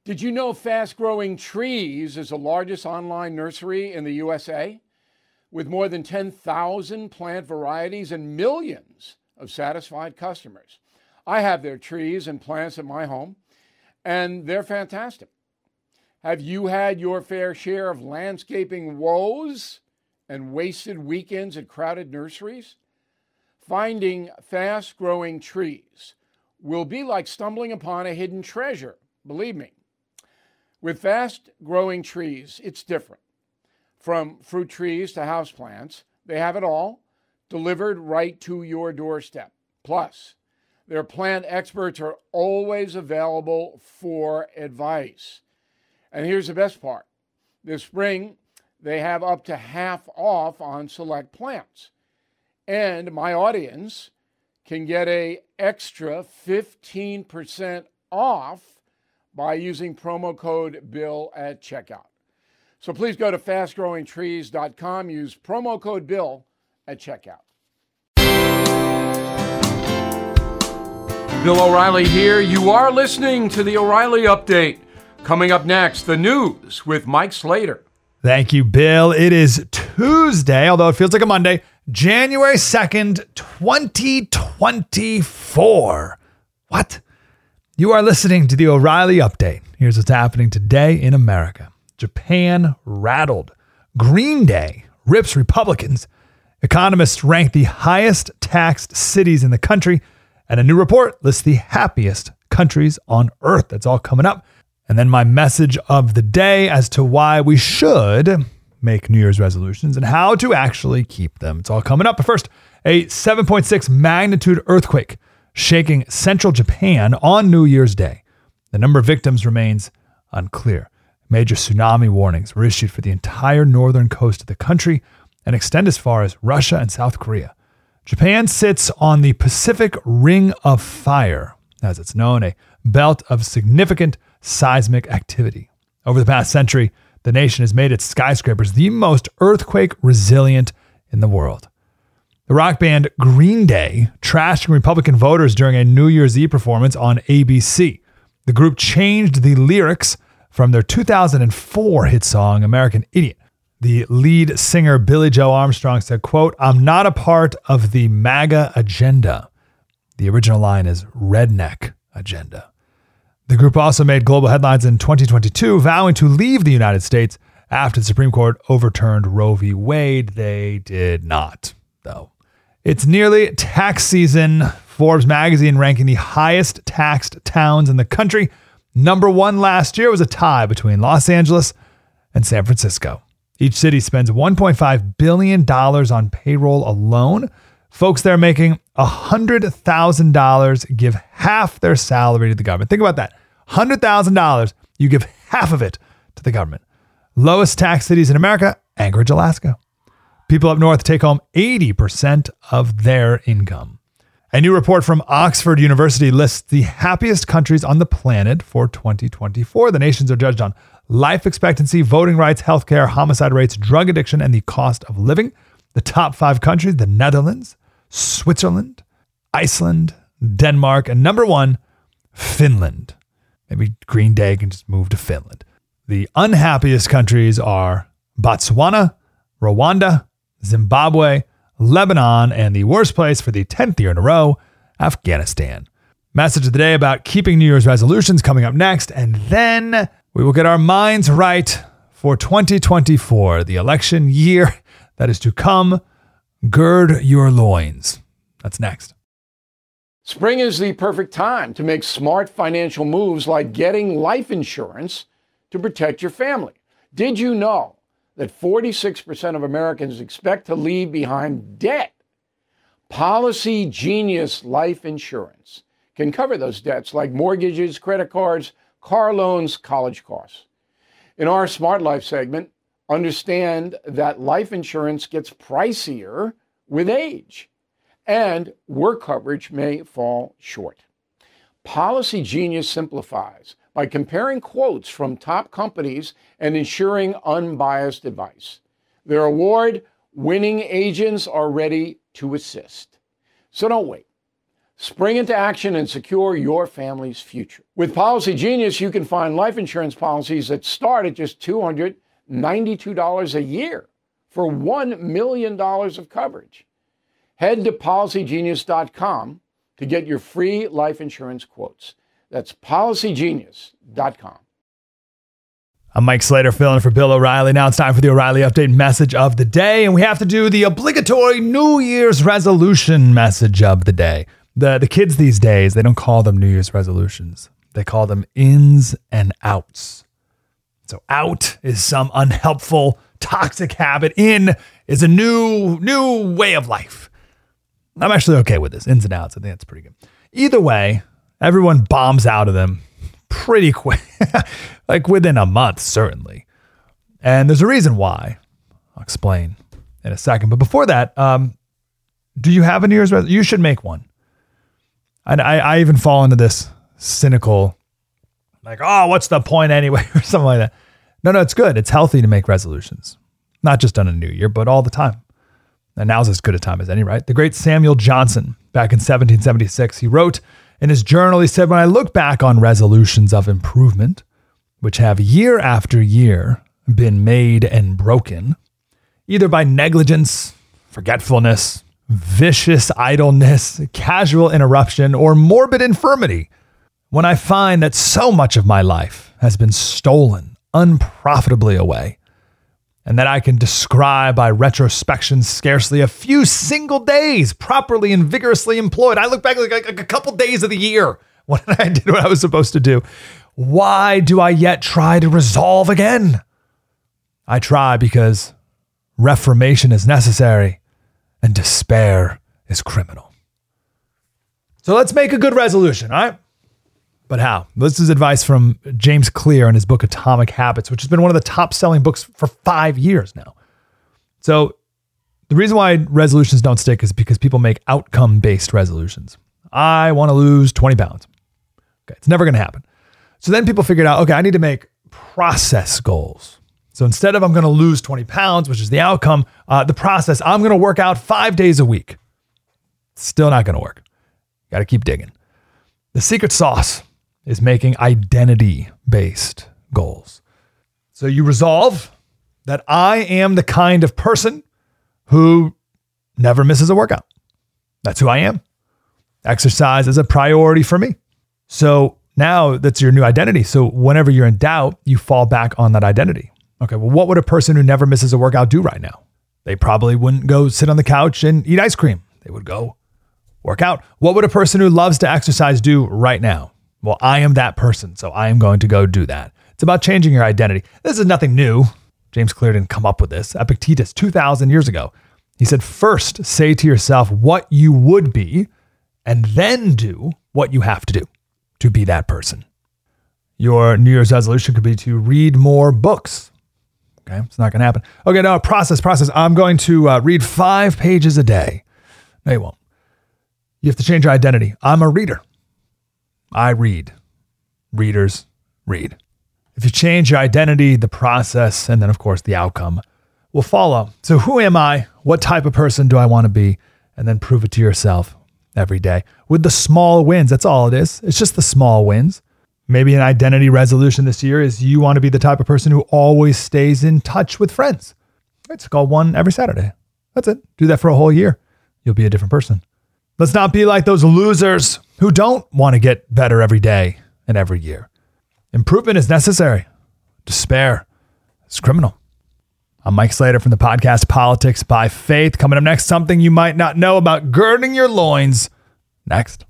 Did you know Fast Growing Trees is the largest online nursery in the USA? With more than 10,000 plant varieties and millions of satisfied customers. I have their trees and plants at my home, and they're fantastic. Have you had your fair share of landscaping woes and wasted weekends at crowded nurseries? Finding Fast Growing Trees will be like stumbling upon a hidden treasure, believe me. With Fast Growing Trees, it's different. From fruit trees to houseplants, they have it all delivered right to your doorstep. Plus, their plant experts are always available for advice. And here's the best part. This spring, they have up to half off on select plants. And my audience can get an extra 15% off by using promo code BILL at checkout. So please go to fastgrowingtrees.com, use promo code BILL at checkout. Bill O'Reilly here. You are listening to the O'Reilly Update. Coming up next, the news with Mike Slater. Thank you, Bill. It is Tuesday, although it feels like a Monday, January 2nd, 2024. What? You are listening to the O'Reilly Update. Here's what's happening today in America. Japan rattled. Green Day rips Republicans. Economists rank the highest taxed cities in the country. And a new report lists the happiest countries on earth. That's all coming up. And then my message of the day as to why we should make New Year's resolutions and how to actually keep them. It's all coming up. But first, a 7.6 magnitude earthquake shaking central Japan on New Year's Day. The number of victims remains unclear. Major tsunami warnings were issued for the entire northern coast of the country and extend as far as Russia and South Korea. Japan sits on the Pacific Ring of Fire, as it's known, a belt of significant seismic activity. Over the past century, the nation has made its skyscrapers the most earthquake resilient in the world. The rock band Green Day trashing Republican voters during a New Year's Eve performance on ABC. The group changed the lyrics from their 2004 hit song, American Idiot. The lead singer, Billie Joe Armstrong, said, quote, "I'm not a part of the MAGA agenda." The original line is redneck agenda. The group also made global headlines in 2022, vowing to leave the United States after the Supreme Court overturned Roe v. Wade. They did not, though. It's nearly tax season. Forbes magazine ranking the highest taxed towns in the country. Number one last year was a tie between Los Angeles and San Francisco. Each city spends $1.5 billion on payroll alone. Folks there making $100,000 give half their salary to the government. Think about that. $100,000, you give half of it to the government. Lowest tax cities in America, Anchorage, Alaska. People up north take home 80% of their income. A new report from Oxford University lists the happiest countries on the planet for 2024. The nations are judged on life expectancy, voting rights, healthcare, homicide rates, drug addiction, and the cost of living. The top 5 countries, the Netherlands, Switzerland, Iceland, Denmark, and number 1, Finland. Maybe Green Day can just move to Finland. The unhappiest countries are Botswana, Rwanda, Zimbabwe, Lebanon, and the worst place for the 10th year in a row, Afghanistan. Message of the day about keeping New Year's resolutions coming up next, and then we will get our minds right for 2024, the election year that is to come. Gird your loins. That's next. Spring is the perfect time to make smart financial moves like getting life insurance to protect your family. Did you know that 46% of Americans expect to leave behind debt? Policy Genius Life Insurance can cover those debts like mortgages, credit cards, car loans, college costs. In our Smart Life segment, understand that life insurance gets pricier with age, and work coverage may fall short. Policy Genius simplifies by comparing quotes from top companies and ensuring unbiased advice. Their award-winning agents are ready to assist. So don't wait. Spring into action and secure your family's future. With Policy Genius, you can find life insurance policies that start at just $292 a year for $1 million of coverage. Head to PolicyGenius.com to get your free life insurance quotes. That's PolicyGenius.com. I'm Mike Slater filling for Bill O'Reilly. Now it's time for the O'Reilly Update message of the day, and we have to do the obligatory New Year's resolution message of the day. The kids these days, they don't call them New Year's resolutions. They call them ins and outs. So out is some unhelpful, toxic habit. In is a new way of life. I'm actually okay with this. Ins and outs. I think that's pretty good. Either way, everyone bombs out of them pretty quick. Like within a month, certainly. And there's a reason why. I'll explain in a second. But before that, do you have a New Year's resolution? You should make one. And I even fall into this cynical, like, oh, what's the point anyway? Or something like that. No, it's good. It's healthy to make resolutions. Not just on a new year, but all the time. And now's as good a time as any, right? The great Samuel Johnson, back in 1776, he wrote in his journal, he said, when I look back on resolutions of improvement, which have year after year been made and broken, either by negligence, forgetfulness, vicious idleness, casual interruption, or morbid infirmity, when I find that so much of my life has been stolen unprofitably away, and that I can describe by retrospection scarcely a few single days properly and vigorously employed. I look back like a couple days of the year when I did what I was supposed to do. Why do I yet try to resolve again? I try because reformation is necessary and despair is criminal. So let's make a good resolution, all right? But how? This is advice from James Clear in his book Atomic Habits, which has been one of the top-selling books for 5 years now. So the reason why resolutions don't stick is because people make outcome-based resolutions. I want to lose 20 pounds. Okay, it's never going to happen. So then people figured out, okay, I need to make process goals. So instead of I'm going to lose 20 pounds, which is the outcome, the process, I'm going to work out 5 days a week. Still not going to work. Got to keep digging. The secret sauce is making identity-based goals. So you resolve that I am the kind of person who never misses a workout. That's who I am. Exercise is a priority for me. So now that's your new identity. So whenever you're in doubt, you fall back on that identity. Okay, well, what would a person who never misses a workout do right now? They probably wouldn't go sit on the couch and eat ice cream. They would go work out. What would a person who loves to exercise do right now? Well, I am that person, so I am going to go do that. It's about changing your identity. This is nothing new. James Clear didn't come up with this. Epictetus, 2,000 years ago. He said, first say to yourself what you would be, and then do what you have to do to be that person. Your New Year's resolution could be to read more books. Okay, it's not going to happen. Okay, now process. I'm going to read 5 pages a day. No, you won't. You have to change your identity. I'm a reader. I read. Readers read. If you change your identity, the process, and then of course the outcome will follow. So who am I? What type of person do I want to be? And then prove it to yourself every day with the small wins. That's all it is. It's just the small wins. Maybe an identity resolution this year is you want to be the type of person who always stays in touch with friends. It's called one every Saturday. That's it. Do that for a whole year. You'll be a different person. Let's not be like those losers who don't want to get better every day and every year. Improvement is necessary. Despair is criminal. I'm Mike Slater from the podcast Politics by Faith. Coming up next, something you might not know about girding your loins. Next.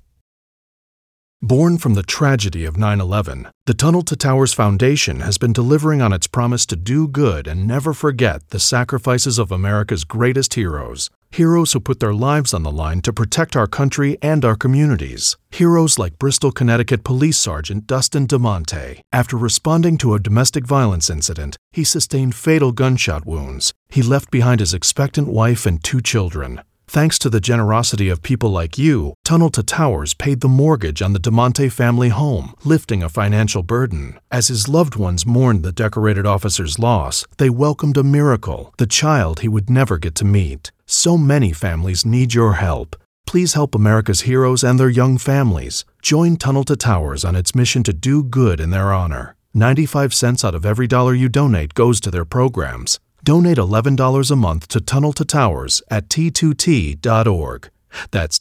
Born from the tragedy of 9/11, the Tunnel to Towers Foundation has been delivering on its promise to do good and never forget the sacrifices of America's greatest heroes. Heroes who put their lives on the line to protect our country and our communities. Heroes like Bristol, Connecticut Police Sergeant Dustin DeMonte. After responding to a domestic violence incident, he sustained fatal gunshot wounds. He left behind his expectant wife and 2 children. Thanks to the generosity of people like you, Tunnel to Towers paid the mortgage on the DeMonte family home, lifting a financial burden. As his loved ones mourned the decorated officer's loss, they welcomed a miracle, the child he would never get to meet. So many families need your help. Please help America's heroes and their young families. Join Tunnel to Towers on its mission to do good in their honor. 95 cents out of every dollar you donate goes to their programs. Donate $11 a month to Tunnel to Towers at T2T.org. That's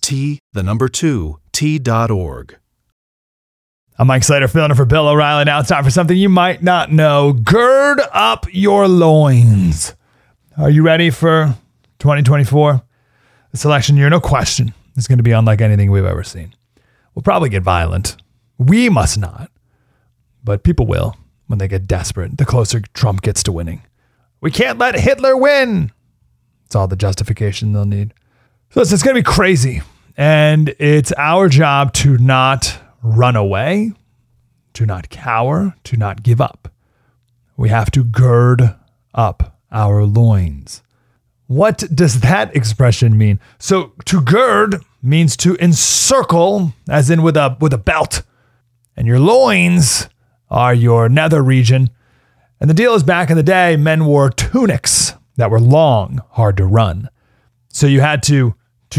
T2T.org. I'm Mike Slater, filling in for Bill O'Reilly. Now it's time for something you might not know. Gird up your loins. Are you ready for 2024? This election year, no question, is going to be unlike anything we've ever seen. We'll probably get violent. We must not. But people will when they get desperate, the closer Trump gets to winning. We can't let Hitler win. It's all the justification they'll need. So it's going to be crazy. And it's our job to not run away, to not cower, to not give up. We have to gird up our loins. What does that expression mean? So to gird means to encircle, as in with a belt. And your loins are your nether region. And the deal is, back in the day, men wore tunics that were long, hard to run. So you had to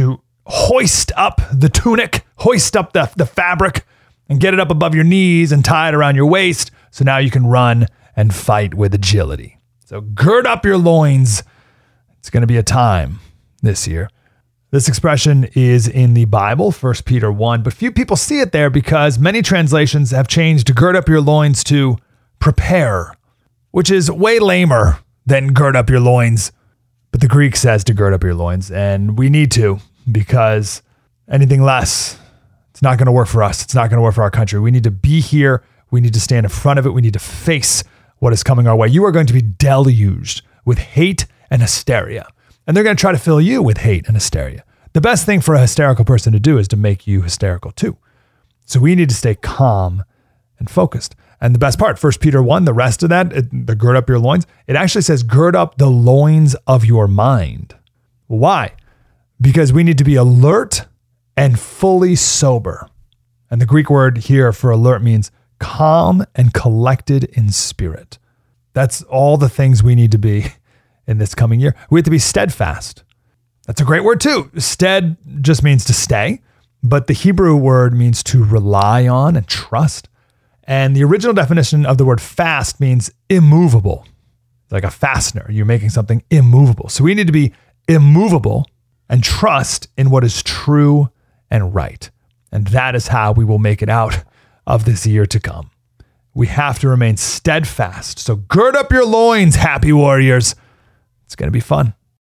hoist up the tunic, hoist up the fabric, and get it up above your knees and tie it around your waist. So now you can run and fight with agility. So gird up your loins. It's going to be a time this year. This expression is in the Bible, 1 Peter 1, but few people see it there because many translations have changed to gird up your loins to prepare, which is way lamer than gird up your loins. But the Greek says to gird up your loins, and we need to, because anything less, it's not going to work for us. It's not going to work for our country. We need to be here. We need to stand in front of it. We need to face what is coming our way. You are going to be deluged with hate and hysteria. And they're going to try to fill you with hate and hysteria. The best thing for a hysterical person to do is to make you hysterical too. So we need to stay calm and focused. And the best part, 1 Peter 1, the rest of that, the gird up your loins, it actually says gird up the loins of your mind. Why? Because we need to be alert and fully sober. And the Greek word here for alert means calm and collected in spirit. That's all the things we need to be in this coming year. We have to be steadfast. That's a great word too. Stead just means to stay, but the Hebrew word means to rely on and trust. And the original definition of the word fast means immovable, like a fastener. You're making something immovable. So we need to be immovable and trust in what is true and right. And that is how we will make it out of this year to come. We have to remain steadfast. So gird up your loins, happy warriors. It's going to be fun.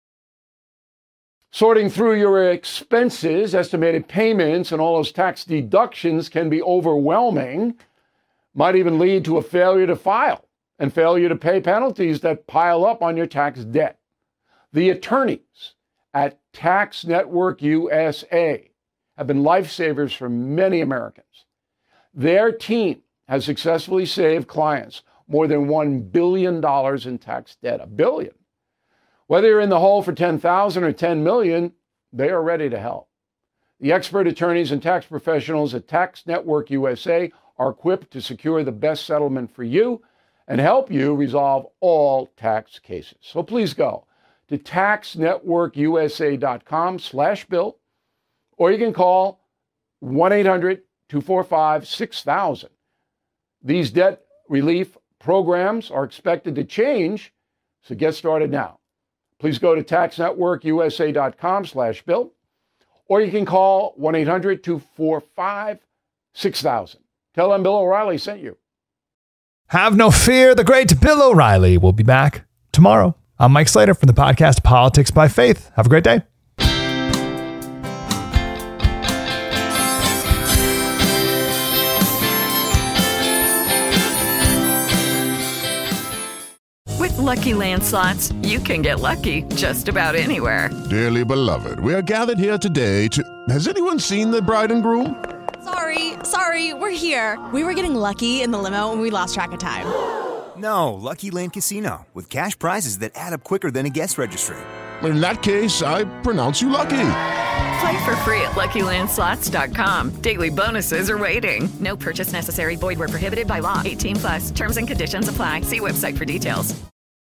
Sorting through your expenses, estimated payments, and all those tax deductions can be overwhelming. Might even lead to a failure to file and failure to pay penalties that pile up on your tax debt. The attorneys at Tax Network USA have been lifesavers for many Americans. Their team has successfully saved clients more than $1 billion in tax debt. $1 billion. Whether you're in the hole for $10,000 or $10 million, they are ready to help. The expert attorneys and tax professionals at Tax Network USA are equipped to secure the best settlement for you and help you resolve all tax cases. So please go to taxnetworkusa.com/bill, or you can call 1-800-245-6000. These debt relief programs are expected to change, so get started now. Please go to taxnetworkusa.com/bill, or you can call 1-800-245-6000. Tell them Bill O'Reilly sent you. Have no fear. The great Bill O'Reilly will be back tomorrow. I'm Mike Slater from the podcast Politics by Faith. Have a great day. With Lucky Land Slots, you can get lucky just about anywhere. Dearly beloved, we are gathered here today to... Has anyone seen the bride and groom? Sorry, we're here. We were getting lucky in the limo and we lost track of time. No, Lucky Land Casino, with cash prizes that add up quicker than a guest registry. In that case, I pronounce you lucky. Play for free at LuckyLandSlots.com. Daily bonuses are waiting. No purchase necessary. Void where prohibited by law. 18+. Terms and conditions apply. See website for details.